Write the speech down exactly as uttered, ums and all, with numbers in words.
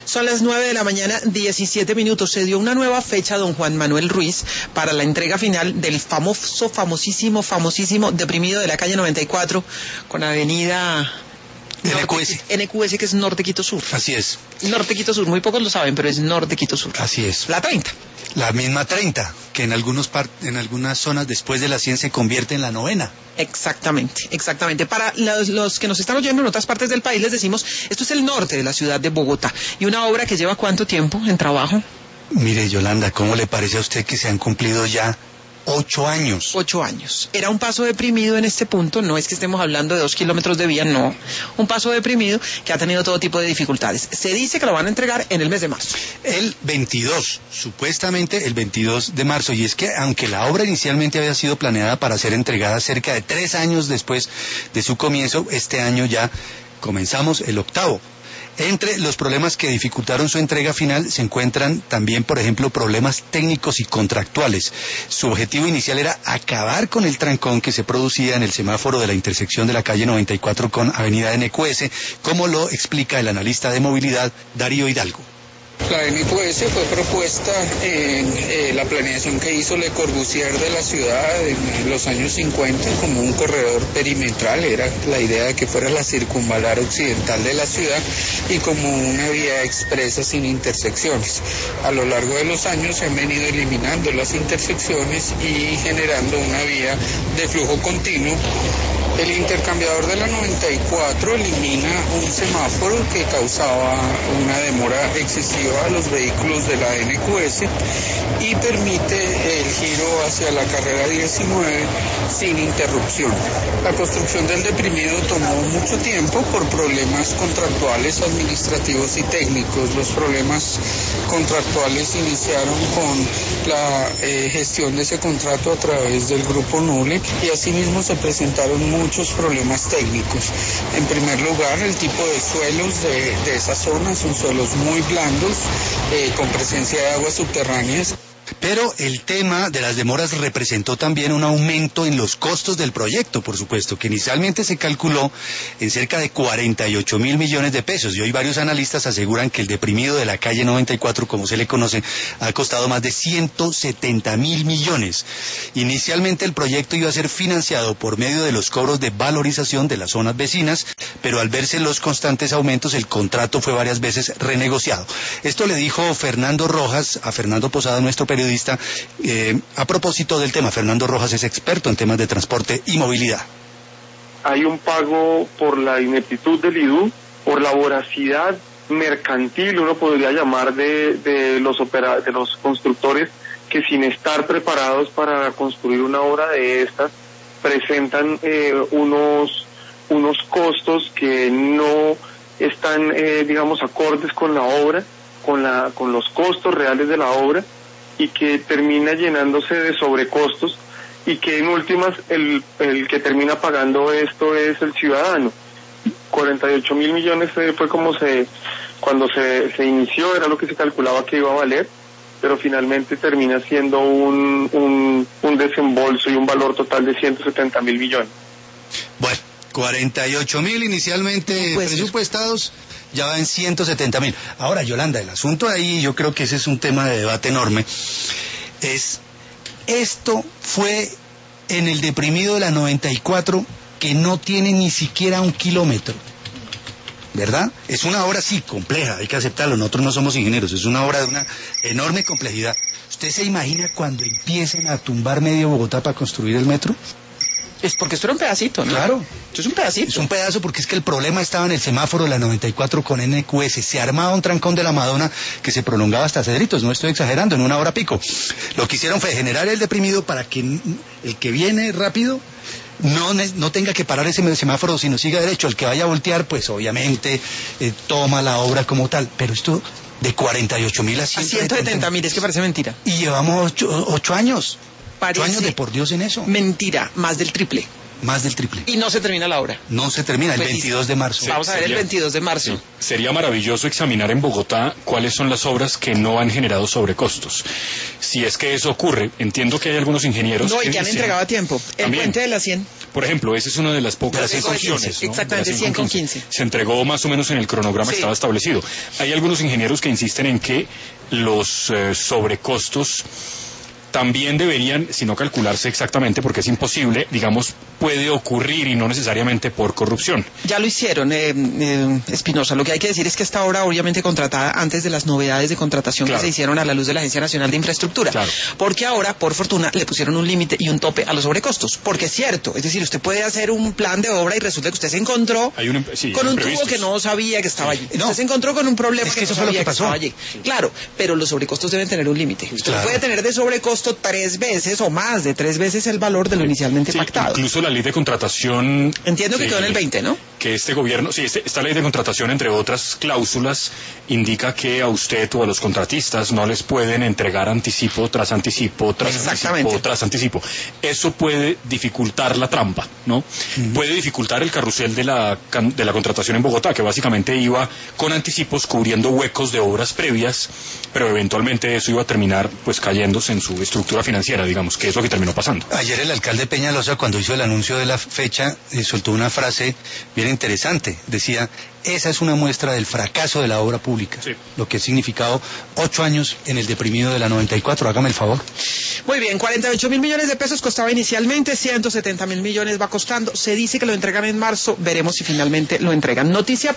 Son las nueve de la mañana, diecisiete minutos. Se dio una nueva fecha, don Juan Manuel Ruiz, para la entrega final del famoso, famosísimo, famosísimo deprimido de la calle noventa y cuatro con avenida... N Q S. N Q S, que es Norte Quito Sur. Así es. Norte Quito Sur, muy pocos lo saben, pero es Norte Quito Sur. Así es. La treinta. La misma treinta, que en algunos par en algunas zonas después de la cien se convierte en la novena. Exactamente, exactamente. Para los, los que nos están oyendo en otras partes del país les decimos, esto es el norte de la ciudad de Bogotá. ¿Y una obra que lleva cuánto tiempo en trabajo? Mire, Yolanda, ¿cómo le parece a usted que se han cumplido ya ocho años? Ocho años. Era un paso deprimido en este punto, no es que estemos hablando de dos kilómetros de vía, no. Un paso deprimido que ha tenido todo tipo de dificultades. Se dice que lo van a entregar en el mes de marzo. El veintidós, supuestamente el veintidós de marzo. Y es que aunque la obra inicialmente había sido planeada para ser entregada cerca de tres años después de su comienzo, este año ya comenzamos el octavo. Entre los problemas que dificultaron su entrega final se encuentran también, por ejemplo, problemas técnicos y contractuales. Su objetivo inicial era acabar con el trancón que se producía en el semáforo de la intersección de la calle noventa y cuatro con avenida N Q S, como lo explica el analista de movilidad Darío Hidalgo. La N Q S fue propuesta en eh, la planeación que hizo Le Corbusier de la ciudad en los años cincuenta como un corredor perimetral. Era la idea de que fuera la circunvalar occidental de la ciudad y como una vía expresa sin intersecciones. A lo largo de los años se han venido eliminando las intersecciones y generando una vía de flujo continuo. El intercambiador de la noventa y cuatro elimina un semáforo que causaba una demora excesiva a los vehículos de la N Q S y permite el giro hacia la carrera diecinueve sin interrupción. La construcción del deprimido tomó mucho tiempo por problemas contractuales, administrativos y técnicos. Los problemas contractuales iniciaron con la eh, gestión de ese contrato a través del grupo Nule y asimismo se presentaron muchos problemas técnicos. En primer lugar, el tipo de suelos de, de esa zona son suelos muy blandos, eh, con presencia de aguas subterráneas. Pero el tema de las demoras representó también un aumento en los costos del proyecto, por supuesto, que inicialmente se calculó en cerca de cuarenta y ocho mil millones de pesos, y hoy varios analistas aseguran que el deprimido de la calle noventa y cuatro, como se le conoce, ha costado más de ciento setenta mil millones. Inicialmente el proyecto iba a ser financiado por medio de los cobros de valorización de las zonas vecinas, pero al verse los constantes aumentos, el contrato fue varias veces renegociado. Esto le dijo Fernando Rojas a Fernando Posada, nuestro periodista, periodista, eh, a propósito del tema. Fernando Rojas es experto en temas de transporte y movilidad. Hay un pago por la ineptitud del I D U, por la voracidad mercantil, uno podría llamar, de, de, los, opera, de los constructores que sin estar preparados para construir una obra de estas, presentan eh, unos, unos costos que no están, eh, digamos, acordes con la obra, con, la, con los costos reales de la obra, y que termina llenándose de sobrecostos y que en últimas el, el que termina pagando esto es el ciudadano. cuarenta y ocho mil millones fue como se, cuando se, se inició, era lo que se calculaba que iba a valer, pero finalmente termina siendo un, un, un desembolso y un valor total de ciento setenta mil millones. Bueno, cuarenta y ocho mil inicialmente pues, presupuestados, ya va en ciento setenta mil. Ahora, Yolanda, el asunto ahí, yo creo que ese es un tema de debate enorme, es, esto fue en el deprimido de la noventa y cuatro, que no tiene ni siquiera un kilómetro, ¿verdad? Es una obra, sí, compleja, hay que aceptarlo, nosotros no somos ingenieros, es una obra de una enorme complejidad. ¿Usted se imagina cuando empiecen a tumbar medio Bogotá para construir el metro? Es porque esto era un pedacito, ¿no? Claro. Esto es un pedacito. Es un pedazo porque es que el problema estaba en el semáforo de la noventa y cuatro con N Q S. Se armaba un trancón de la Madonna que se prolongaba hasta Cedritos, no estoy exagerando, en una hora pico. Lo que hicieron fue generar el deprimido para que el que viene rápido no, no tenga que parar ese semáforo, sino siga derecho. El que vaya a voltear, pues obviamente eh, toma la obra como tal. Pero esto de cuarenta y ocho mil a ciento setenta mil, es que parece mentira. Y llevamos ocho, ocho años. Parece ocho años de por Dios en eso. Mentira, más del triple. Más del triple. Y no se termina la obra. No se termina, el Pues, veintidós de marzo. Sí, Vamos a ver sería- el veintidós de marzo. Sí. Sería maravilloso examinar en Bogotá cuáles son las obras que no han generado sobrecostos. Si es que eso ocurre, entiendo que hay algunos ingenieros No, y que que han dicen- entregado a tiempo. El También. puente de la cien. Por ejemplo, esa es una de las De pocas las cien con excepciones, quince, ¿no? exactamente, De las cien con quince. Se entregó más o menos en el cronograma Sí. que estaba establecido. Hay algunos ingenieros que insisten en que los eh, sobrecostos también deberían, si no calcularse exactamente, porque es imposible, digamos, puede ocurrir y no necesariamente por corrupción. Ya lo hicieron, eh, eh, Espinosa. Lo que hay que decir es que esta obra obviamente contratada antes de las novedades de contratación Claro. que se hicieron a la luz de la Agencia Nacional de Infraestructura. Claro. Porque ahora, por fortuna, le pusieron un límite y un tope a los sobrecostos. Porque es cierto, es decir, usted puede hacer un plan de obra y resulta que usted se encontró Hay un, sí, con un tubo imprevistos. que no sabía que estaba allí. No. Usted se encontró con un problema Es que que, eso no fue lo sabía que que, pasó. estaba allí. Claro, pero los sobrecostos deben tener un límite. Usted Claro. puede tener de sobrecosto tres veces o más de tres veces el valor de lo inicialmente Sí, pactado. incluso la ley de contratación... Entiendo que sí, quedó en el veinte, ¿no? Que este gobierno, sí, este- esta ley de contratación, entre otras cláusulas, indica que a usted o a los contratistas no les pueden entregar anticipo tras anticipo tras Exactamente. anticipo tras anticipo. Eso puede dificultar la trampa, ¿no? Puede dificultar el carrusel de la, can- de la contratación en Bogotá, que básicamente iba con anticipos cubriendo huecos de obras previas, pero eventualmente eso iba a terminar pues cayéndose en su estructura financiera, digamos, que es lo que terminó pasando. Ayer el alcalde Peñalosa, cuando hizo el anuncio de la fecha, eh, soltó una frase bien interesante. Decía, esa es una muestra del fracaso de la obra pública. Sí. Lo que ha significado ocho años en el deprimido de la noventa y cuatro. Hágame el favor. Muy bien, cuarenta y ocho mil millones de pesos costaba inicialmente, ciento setenta mil millones va costando. Se dice que lo entregan en marzo, veremos si finalmente lo entregan. Noticia